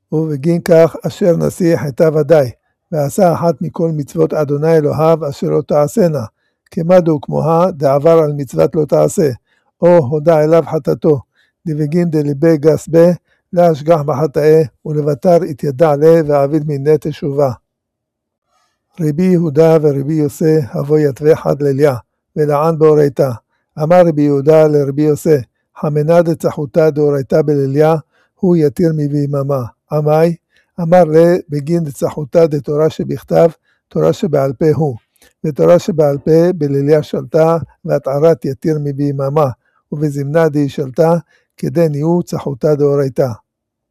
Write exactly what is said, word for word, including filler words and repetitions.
ובגין כך אשר נשיא חטא ודאי, ועשה אחת מכל מצוות אדוני אלוהיו אשר לא תעשנה, כמדו כמוה דעבר על מצוות לא תעשה, או הודע אליו חטאתו, דבגין דליבי גס בה, להשגח בחטאה, ולוותר התיידע לה ועביד מיני תשובה. רבי יהודה ורבי יוסי הבו יתווה חד לליה, ולען באורייתא. אמר רבי יהודה לרבי יוסי, חמנה דצחותא דאורייתא בלליה, הוא יתיר מביממה. עמי, אמר לה בגין דצחותא דתורה שבכתב, תורה שבעל פה הוא, ותורה שבעל פה בלליה שלטה, והתערת יתיר מביממה, ובזמנה די שלטה, כדי ניהו צחותא דאורייתא.